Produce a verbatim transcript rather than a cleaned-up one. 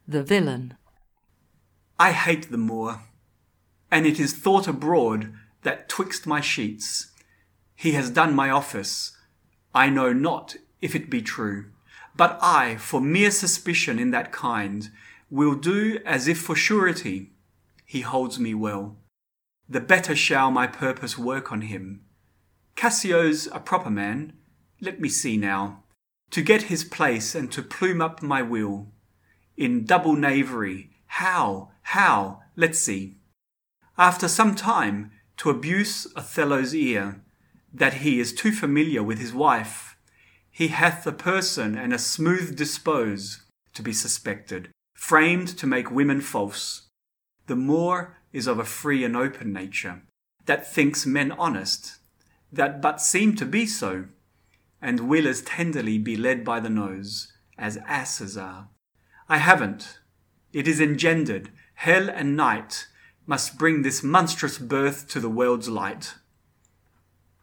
The Villain. I hate the Moor, and it is thought abroad that twixt my sheets he has done my office. I know not if it be true, but I, for mere suspicion in that kind, will do as if for surety he holds me well. The better shall my purpose work on him. Cassio's a proper man, let me see now, to get his place and to plume up my will. In double knavery, how, how, let's see. After some time, to abuse Othello's ear, that he is too familiar with his wife, he hath a person and a smooth dispose to be suspected, framed to make women false. The Moor is of a free and open nature, that thinks men honest, that but seem to be so, and will as tenderly be led by the nose as asses are. I haven't. It is engendered. Hell and night must bring this monstrous birth to the world's light.